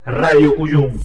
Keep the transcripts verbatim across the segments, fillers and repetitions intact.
Radio Cuyum.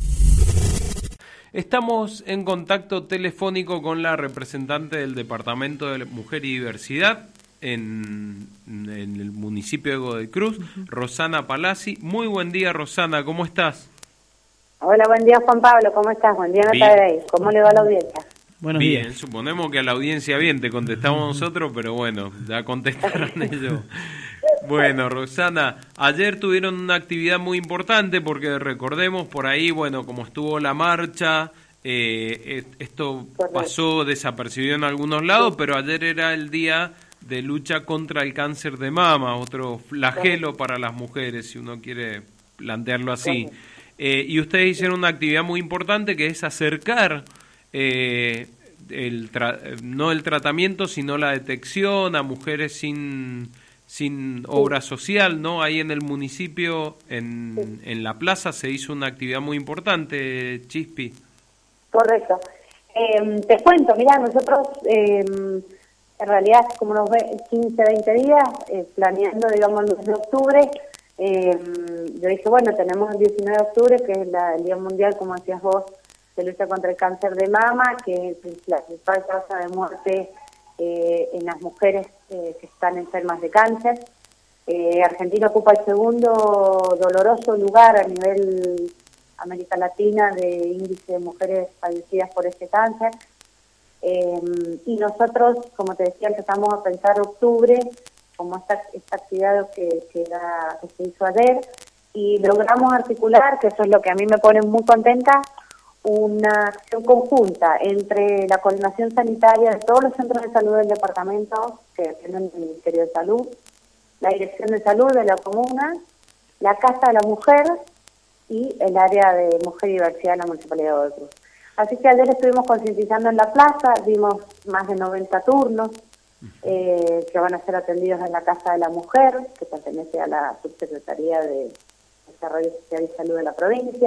Estamos en contacto telefónico con la representante del Departamento de Mujer y Diversidad en, en el municipio de Godoy Cruz, uh-huh. Rosana Palazzi. Muy buen día, Rosana, ¿cómo estás? Hola, buen día, Juan Pablo, ¿cómo estás? Buen día, Natalia. ¿Cómo le va a la audiencia? Buenos bien, días. Suponemos que a la audiencia bien, te contestamos nosotros, pero bueno, ya contestaron ellos. Bueno, Rosana, ayer tuvieron una actividad muy importante porque recordemos por ahí, bueno, como estuvo la marcha, eh, esto Correcto. pasó desapercibido en algunos lados, sí. pero ayer era el día de lucha contra el cáncer de mama, otro flagelo sí. para las mujeres, si uno quiere plantearlo así. Sí. Eh, y ustedes hicieron una actividad muy importante que es acercar eh, el tra- no el tratamiento, sino la detección a mujeres sin... sin obra social, ¿no? Ahí en el municipio, en, sí. en la plaza, se hizo una actividad muy importante, Chispi. Correcto. Eh, te cuento, mira, nosotros eh, en realidad como unos quince, veinte días, eh, planeando, digamos, el mes de octubre, eh, yo dije, bueno, tenemos el diecinueve de octubre, que es la, el Día Mundial, como decías vos, de lucha contra el cáncer de mama, que es la principal causa de muerte Eh, en las mujeres eh, que están enfermas de cáncer. Eh, Argentina ocupa el segundo doloroso lugar a nivel América Latina de índice de mujeres fallecidas por este cáncer. Eh, y nosotros, como te decía, empezamos a pensar octubre como esta, esta actividad que, que, era, que se hizo ayer, y logramos articular, que eso es lo que a mí me pone muy contenta, una acción conjunta entre la coordinación sanitaria de todos los centros de salud del departamento, que tienen el Ministerio de Salud, la Dirección de Salud de la comuna, la Casa de la Mujer y el área de Mujer y Diversidad de la Municipalidad de Godoy Cruz. Así que ayer estuvimos concientizando en la plaza, dimos más de noventa turnos eh, que van a ser atendidos en la Casa de la Mujer, que pertenece a la Subsecretaría de Desarrollo Social y Salud de la provincia.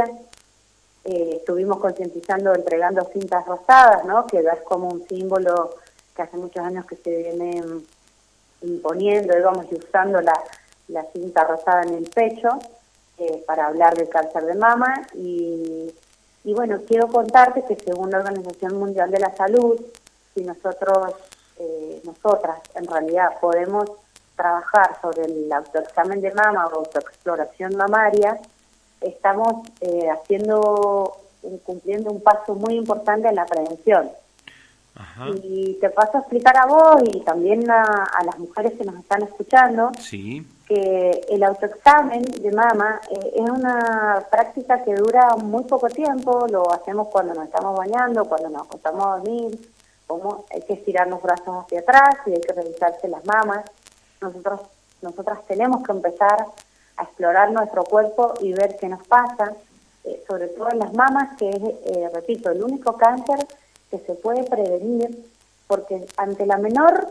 Eh, estuvimos concientizando, entregando cintas rosadas, ¿no? Que es como un símbolo que hace muchos años que se viene imponiendo, digamos, y usando la, la cinta rosada en el pecho eh, para hablar del cáncer de mama. Y, y bueno, quiero contarte que según la Organización Mundial de la Salud, si nosotros, eh, nosotras en realidad podemos trabajar sobre el autoexamen de mama o autoexploración mamaria, estamos eh, haciendo, cumpliendo un paso muy importante en la prevención. Ajá. Y te paso a explicar a vos y también a, a las mujeres que nos están escuchando, sí. que el autoexamen de mama eh, es una práctica que dura muy poco tiempo, lo hacemos cuando nos estamos bañando, cuando nos acostamos a dormir, como hay que estirar los brazos hacia atrás y hay que revisarse las mamas. Nosotros, nosotras tenemos que empezar a explorar nuestro cuerpo y ver qué nos pasa, eh, sobre todo en las mamas, que es, eh, repito, el único cáncer que se puede prevenir, porque ante la menor...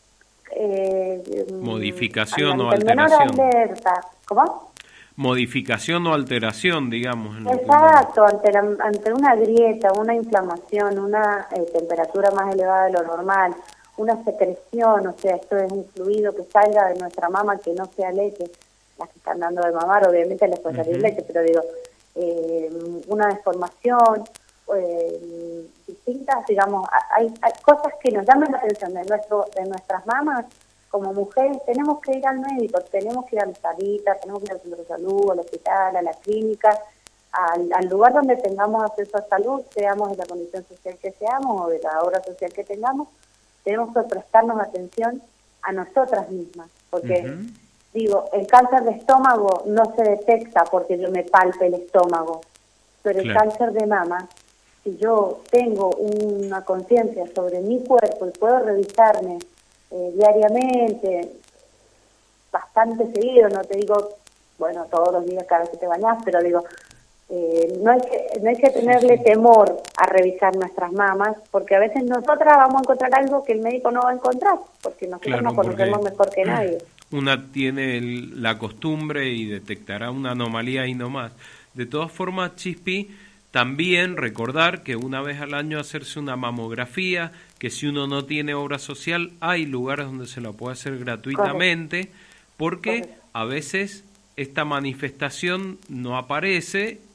Eh, modificación o alteración. Menor alerta, ¿cómo? Modificación o alteración, digamos. En Exacto, ante, la, ante una grieta, una inflamación, una eh, temperatura más elevada de lo normal, una secreción, o sea, esto es un fluido que salga de nuestra mama que no sea leche. Las que están dando de mamar, obviamente les puede salir uh-huh. leche, pero digo, eh, una deformación, eh, distintas, digamos, hay, hay cosas que nos llaman la atención de, nuestro, de nuestras mamas como mujeres. Tenemos que ir al médico, tenemos que ir a la salita, tenemos que ir al centro de salud, al hospital, a la clínica, al, al lugar donde tengamos acceso a salud, seamos de la condición social que seamos o de la obra social que tengamos, tenemos que prestarnos atención a nosotras mismas, porque... Uh-huh. Digo, el cáncer de estómago no se detecta porque yo me palpe el estómago, pero claro. El cáncer de mama, si yo tengo una conciencia sobre mi cuerpo y puedo revisarme eh, diariamente, bastante seguido, no te digo, bueno, todos los días cada vez que te bañas, pero digo, eh, no hay que no hay que tenerle sí, sí. temor a revisar nuestras mamas, porque a veces nosotras vamos a encontrar algo que el médico no va a encontrar, porque nosotros claro, nos conocemos mejor que nadie. Una tiene el, la costumbre y detectará una anomalía y no más. De todas formas, Chispi, también recordar que una vez al año hacerse una mamografía, que si uno no tiene obra social, hay lugares donde se la puede hacer gratuitamente, porque a veces esta manifestación no aparece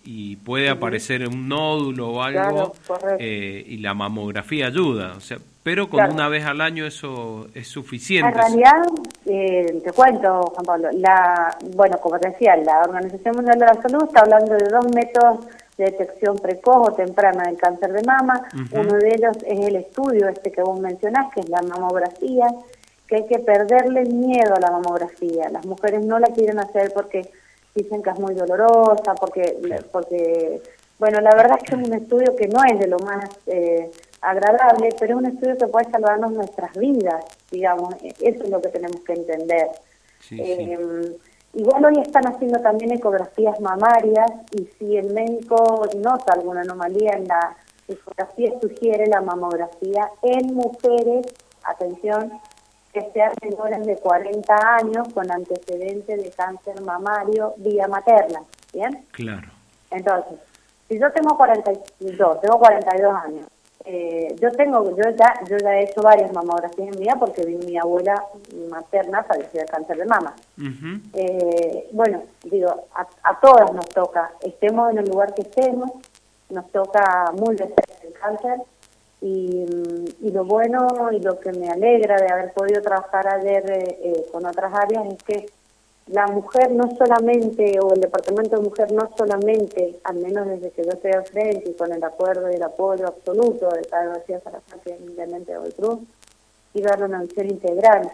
y puede Uh-huh. aparecer un nódulo o algo, claro, eh, y la mamografía ayuda, o sea, pero con claro. una vez al año eso es suficiente. En realidad, eh, te cuento, Juan Pablo, la, bueno, como te decía, la Organización Mundial de la Salud está hablando de dos métodos de detección precoz o temprana del cáncer de mama. Uh-huh. Uno de ellos es el estudio este que vos mencionás, que es la mamografía, que hay que perderle el miedo a la mamografía. Las mujeres no la quieren hacer porque dicen que es muy dolorosa, porque, porque bueno, la verdad es que es un estudio que no es de lo más eh, agradable, pero es un estudio que puede salvarnos nuestras vidas, digamos, eso es lo que tenemos que entender. Sí, eh, sí. Igual hoy están haciendo también ecografías mamarias, y si el médico nota alguna anomalía en la ecografía, sugiere la mamografía en mujeres, atención, que sean menores de cuarenta años con antecedentes de cáncer mamario vía materna, ¿bien? Claro. Entonces, si yo tengo cuarenta y dos, tengo cuarenta y dos años, eh, yo tengo, yo ya, yo ya he hecho varias mamografías en mi vida porque vi mi abuela materna falleció de cáncer de mama. Uh-huh. eh, bueno, digo, a, a todas nos toca, estemos en el lugar que estemos, nos toca muy de cerca el cáncer. Y, y lo bueno y lo que me alegra de haber podido trabajar ayer eh, eh, con otras áreas es que la mujer no solamente, o el departamento de mujer no solamente, al menos desde que yo estoy al frente y con el acuerdo y el apoyo absoluto de Padre García Salazar, que es intendente de Cruz, y darle una visión integral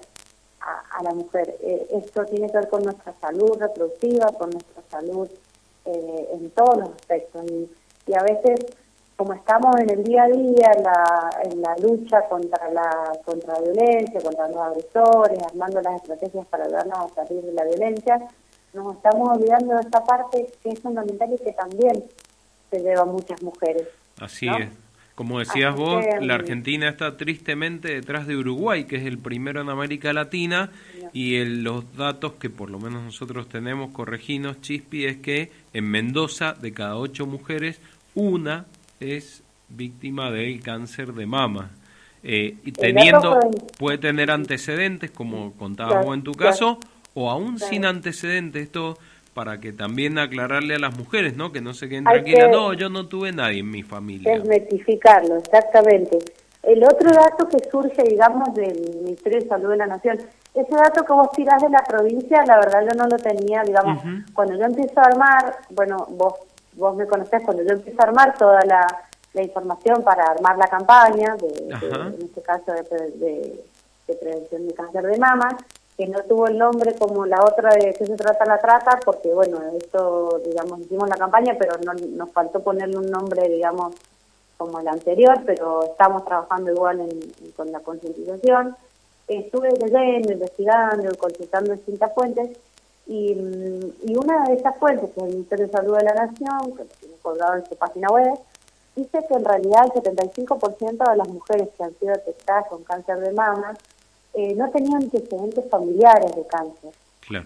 a, a la mujer. Eh, esto tiene que ver con nuestra salud reproductiva, con nuestra salud eh, en todos los aspectos. Y, y a veces, como estamos en el día a día, en la, en la lucha contra la, contra la violencia, contra los agresores, armando las estrategias para ayudarnos a salir de la violencia, nos estamos olvidando de esta parte que es fundamental y que también se lleva a muchas mujeres. Así ¿no? es. Como decías Así vos, que, la Argentina está tristemente detrás de Uruguay, que es el primero en América Latina, no. y el, los datos que por lo menos nosotros tenemos, correginos, Chispi, es que en Mendoza, de cada ocho mujeres, una es víctima del cáncer de mama. Eh, y teniendo, puede tener antecedentes, como contabas vos en tu caso, o aún sin antecedentes, esto para que también aclararle a las mujeres, ¿no? Que no se queden tranquilas, no, yo no tuve nadie en mi familia. Desmitificarlo, exactamente. El otro dato que surge, digamos, del Ministerio de Salud de la Nación, ese dato que vos tirás de la provincia, la verdad yo no lo tenía, digamos, uh-huh. cuando yo empiezo a armar, bueno, vos vos me conocés, cuando yo empiezo a armar toda la, la información para armar la campaña, de, de, en este caso de, de, de prevención de cáncer de mama, que no tuvo el nombre como la otra de que se trata la trata, porque bueno, esto, digamos, hicimos la campaña, pero no nos faltó ponerle un nombre, digamos, como el anterior, pero estamos trabajando igual en, con la concientización. Estuve leyendo, investigando, consultando distintas fuentes, y, y una de esas fuentes, que es el Ministerio de Salud de la Nación, que lo tiene colgado en su página web, dice que en realidad el setenta y cinco por ciento de las mujeres que han sido detectadas con cáncer de mama eh, no tenían antecedentes familiares de cáncer. Claro.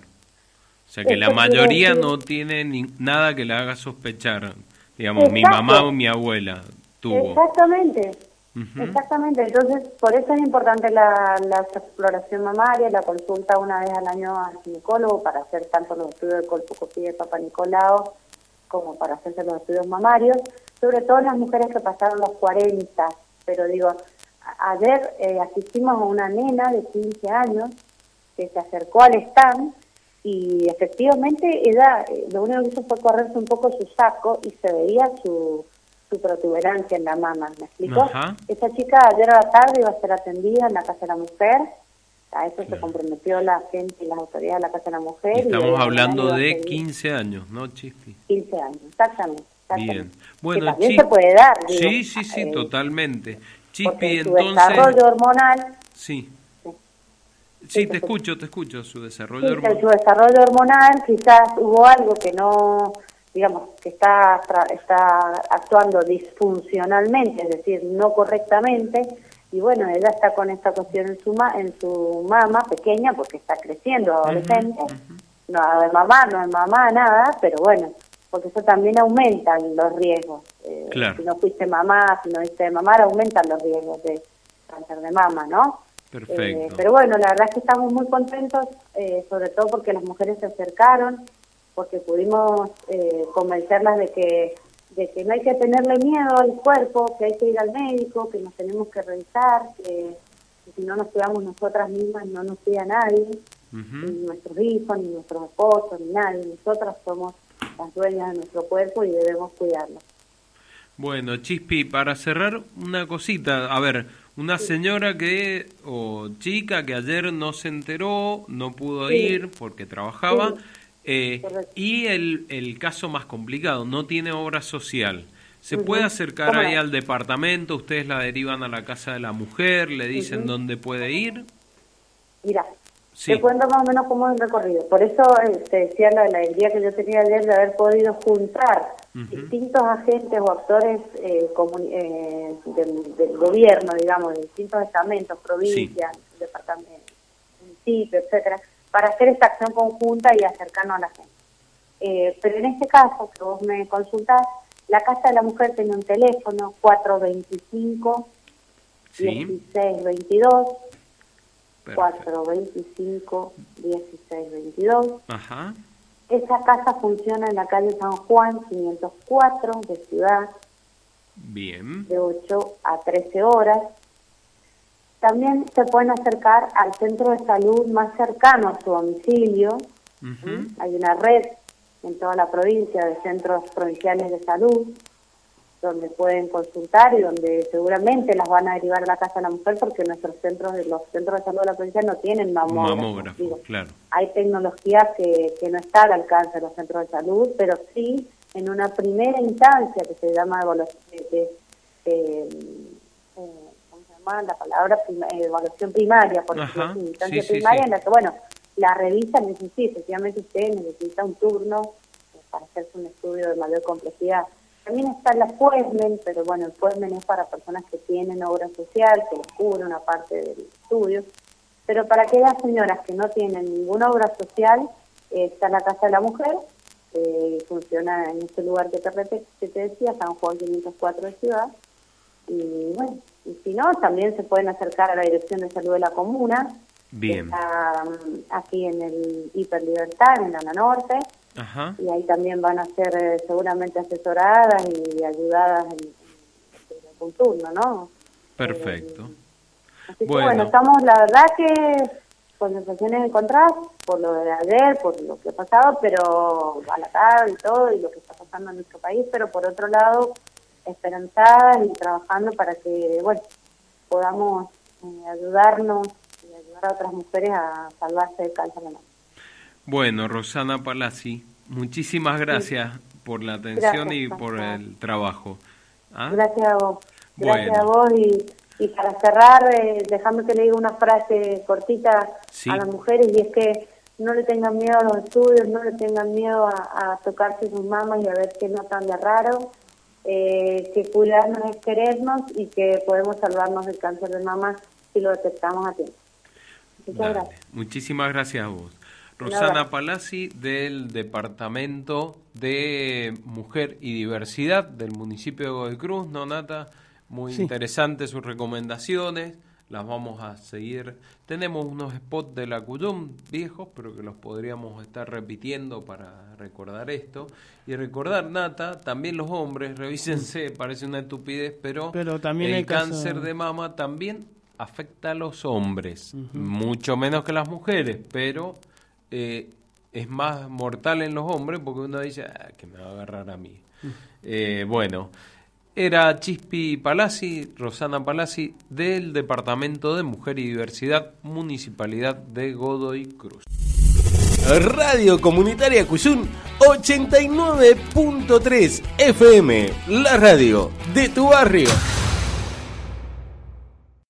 O sea que Esto la mayoría decir... no tiene ni nada que la haga sospechar. Digamos, Exacto. mi mamá o mi abuela tuvo. Exactamente. Uh-huh. Exactamente. Entonces, por eso es importante la, la exploración mamaria, la consulta una vez al año al ginecólogo para hacer tanto los estudios de colposcopía de Papa Nicolau como para hacerse los estudios mamarios, sobre todo las mujeres que pasaron los cuarenta. Pero digo, a, ayer eh, asistimos a una nena de quince años que se acercó al stand y efectivamente ella eh, lo único que hizo fue correrse un poco su saco y se veía su, su protuberancia en la mama, ¿me explico? Ajá. Esa chica ayer a la tarde iba a ser atendida en la Casa de la Mujer. A eso claro. se comprometió la gente y las autoridades de la Casa de la Mujer. Y estamos y hablando de quince años, ¿no, Chispi? quince años, exactamente. exactamente. Bien. Bueno, que también Chispi, se puede dar. Digo, sí, sí, sí, eh, totalmente. Chispi, su entonces... desarrollo hormonal... Sí. Sí, sí te escucho, te escucho. Su desarrollo sí, hormonal... Su desarrollo hormonal, quizás hubo algo que no... digamos, que está, está actuando disfuncionalmente, es decir, no correctamente... Y bueno, ella está con esta cuestión en su ma en su mama pequeña porque está creciendo, adolescente. Uh-huh, uh-huh. No de mamá, no es mamá, nada, pero bueno, porque eso también aumenta los riesgos. Eh, claro. Si no fuiste mamá, si no fuiste de mamá, aumentan los riesgos de cáncer de mama, ¿no? Perfecto. Eh, pero bueno, la verdad es que estamos muy contentos, eh, sobre todo porque las mujeres se acercaron porque pudimos eh, convencerlas de que de que no hay que tenerle miedo al cuerpo, que hay que ir al médico, que nos tenemos que revisar, que, que si no nos cuidamos nosotras mismas no nos cuida nadie, uh-huh. ni nuestros hijos, ni nuestros esposos, ni nadie. Nosotras somos las dueñas de nuestro cuerpo y debemos cuidarlo. Bueno, Chispi, para cerrar una cosita, a ver, una sí. señora que, o chica que ayer no se enteró, no pudo sí. ir porque trabajaba, sí. eh, y el, el caso más complicado, no tiene obra social. ¿Se uh-huh. puede acercar ahí al departamento? ¿Ustedes la derivan a la casa de la mujer? ¿Le dicen uh-huh. dónde puede ir? Mira, sí. te cuento más o menos cómo es el recorrido. Por eso eh, te decía la, la idea que yo tenía ayer de haber podido juntar uh-huh. distintos agentes o actores eh, comuni- eh, del, del gobierno, digamos, de distintos estamentos, provincias, sí. departamentos, municipios, etcétera, para hacer esta acción conjunta y acercarnos a la gente. Eh, pero en este caso, que vos me consultás, la Casa de la Mujer tiene un teléfono cuatro dos cinco, dieciséis veintidós, cuatro dos cinco, dieciséis veintidós. Ajá. Esa casa funciona en la calle San Juan quinientos cuatro de Ciudad. Bien. De ocho a trece horas. También se pueden acercar al centro de salud más cercano a su domicilio. Uh-huh. Hay una red en toda la provincia de centros provinciales de salud donde pueden consultar y donde seguramente las van a derivar a la Casa de la Mujer, porque nuestros centros, los centros de salud de la provincia no tienen mamógrafo. Mamógrafo, Digo, claro. Hay tecnología que, que no está al alcance de los centros de salud, pero sí en una primera instancia que se llama evaluación, de, de, de, eh, ¿cómo se llama la palabra? Prima, eh, evaluación primaria, por ejemplo, Ajá, instancia sí, primaria sí, sí. en la que, bueno, la revisan y sí, efectivamente usted necesita un turno eh, para hacerse un estudio de mayor complejidad. También está la FUESMEN, pero bueno, el FUESMEN es para personas que tienen obra social, que les cubre una parte del estudio. Pero para aquellas señoras que no tienen ninguna obra social, eh, está la Casa de la Mujer, que eh, funciona en este lugar que te, repet- que te decía, San Juan quinientos cuatro de Ciudad. Y bueno, y si no, también se pueden acercar a la Dirección de Salud de la Comuna. Bien. Que está um, aquí en el Hiperlibertad, en la Norte. Ajá. Y ahí también van a ser eh, seguramente asesoradas y ayudadas en, en, en algún turno, ¿no? Perfecto. Eh, así bueno. que bueno, estamos, la verdad que con sensaciones encontradas por lo de ayer, por lo que ha pasado, pero a la tarde y todo, y lo que está pasando en nuestro país, pero por otro lado, esperanzadas y trabajando para que, bueno, podamos eh, ayudarnos y ayudar a otras mujeres a salvarse del cáncer de mama. Bueno, Rosana Palazzi, muchísimas gracias sí. por la atención gracias, y por gracias. el trabajo. ¿Ah? Gracias a vos. Gracias bueno. a vos y, y para cerrar, eh, dejame que le diga una frase cortita sí. a las mujeres, y es que no le tengan miedo a los estudios, no le tengan miedo a, a tocarse sus mamas y a ver qué notan de raro, eh, que cuidarnos es querernos y que podemos salvarnos del cáncer de mama si lo detectamos a tiempo. Muchas Dale. gracias. Muchísimas gracias a vos. Rosana Palazzi, del Departamento de Mujer y Diversidad del municipio de Godoy Cruz, ¿no, Nata? Muy sí. interesantes sus recomendaciones, las vamos a seguir. Tenemos unos spots de la Cuyum viejos, pero que los podríamos estar repitiendo para recordar esto. Y recordar, Nata, también los hombres, revísense, parece una estupidez, pero, pero también el, el cáncer caso... de mama también afecta a los hombres, uh-huh. mucho menos que las mujeres, pero... Eh, es más mortal en los hombres porque uno dice ah, que me va a agarrar a mí. Mm. Eh, bueno, era Chispi Palazzi, Rosana Palazzi, del Departamento de Mujer y Diversidad, Municipalidad de Godoy Cruz. Radio Comunitaria Cuyún ochenta y nueve punto tres F M, la radio de tu barrio.